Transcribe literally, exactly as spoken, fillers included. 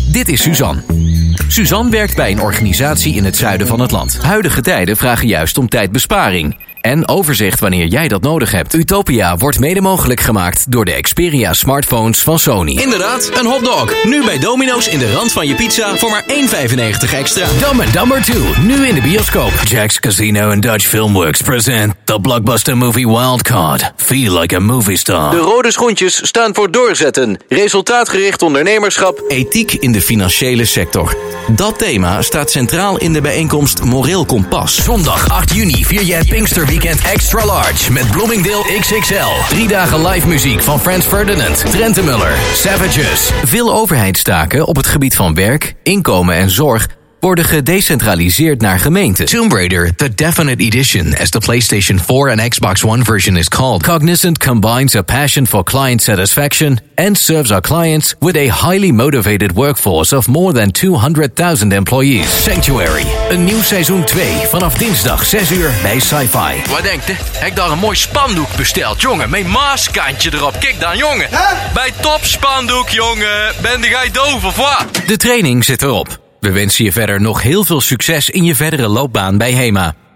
Dit is Suzanne. Suzanne werkt bij een organisatie in het zuiden van het land. Huidige tijden vragen juist om tijdbesparing en overzicht wanneer jij dat nodig hebt. Utopia wordt mede mogelijk gemaakt door de Xperia smartphones van Sony. Inderdaad, een hotdog. Nu bij Domino's in de rand van je pizza voor maar één vijfennegentig extra. Dumb and Dumber twee, nu in de bioscoop. Jack's Casino en Dutch Filmworks present the blockbuster movie Wildcard. Feel like a movie star. De rode schoentjes staan voor doorzetten, resultaatgericht ondernemerschap, Ethiek in de financiële sector. Dat thema staat centraal in de bijeenkomst Moreel Kompas. Zondag acht juni vier je het Pinksterweekend Extra Large met Bloomingdale X X L. Drie dagen live muziek van Frans Ferdinand, Trentemøller, Savages. Veel overheidstaken op het gebied van werk, inkomen en zorg worden gedecentraliseerd naar gemeenten. Tomb Raider, the Definite Edition, as the PlayStation four and Xbox One version is called. Cognizant combines a passion for client satisfaction and serves our clients with a highly motivated workforce of more than two hundred thousand employees. Sanctuary, een nieuw seizoen twee vanaf dinsdag zes uur bij Sci-Fi. Wat denkt u? Heb ik daar een mooi spandoek besteld, jongen, met maaskantje erop. Kijk dan, jongen. Huh? Bij Top Spandoek, jongen. Ben jij doof of wat? De training zit erop. We wensen je verder nog heel veel succes in je verdere loopbaan bij HEMA.